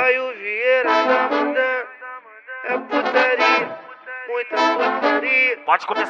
Caio Vieira tá mandando, é putaria, muita putaria. Pode começar.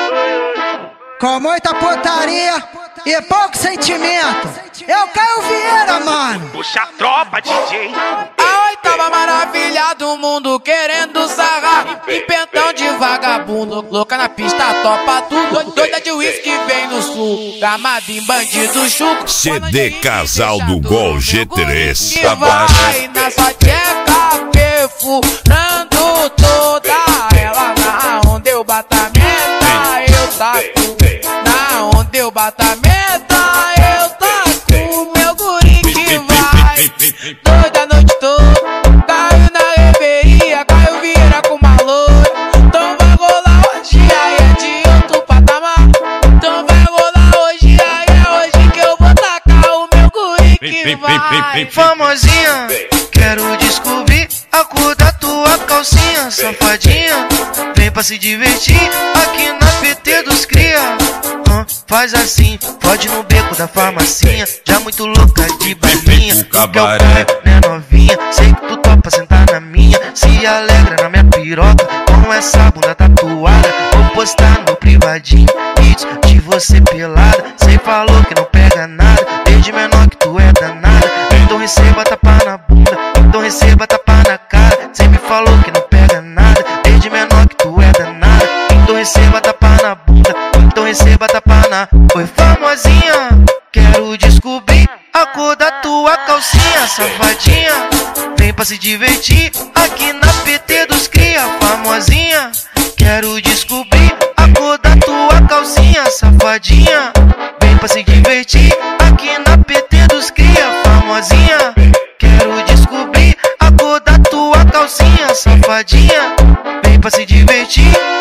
Com muita putaria e pouco sentimento. É o Caio Vieira, mano. Puxa a tropa, DJ. A oitava maravilha do mundo querendo sarrar. E pentão de vagabundo, louca na pista, topa tudo. Doida de uísque vem no sul, gamada em bandido chuco. CD Casal do Gol G3. Que vai na sua tcheca, perfurando toda ela. Na onde eu bato a meta, eu taco. Na onde eu bato a meta, eu taco. Meu guri que vai doida a noite toda. Caiu na reveria, Caio Vieira com uma loura. Então vai rolar hoje, aí é de outro patamar. Então vai rolar hoje, aí é hoje que eu vou tacar o meu guri que vai. Famosinha, quero descobrir a cor da tua calcinha. Safadinha, vem pra se divertir aqui na PT dos cria. Faz assim, pode no beco da farmacinha. Já muito louca de balinha. Tu quer o Caio, né novinha? Sei que tu topa sentar na minha. Se alegra na minha piroca com essa bunda tatuada. Vou postar no privadinho vídeos de você pelada. Cê falou que não pega nada, desde menor que tu é danada. Então receba tapa na bunda, então receba tapa na cara. Cê me falou que não pega nada, desde menor que tu é danada. Então receba tapa na bunda, então receba tapa na... Oi famosinha, quero descobrir a cor da tua calcinha. Safadinha, vem pra se divertir aqui na PT dos cria. Famosinha, quero descobrir a cor da tua calcinha. Safadinha, vem pra se divertir aqui na PT dos cria. Famosinha, quero descobrir a cor da tua calcinha. Safadinha, vem pra se divertir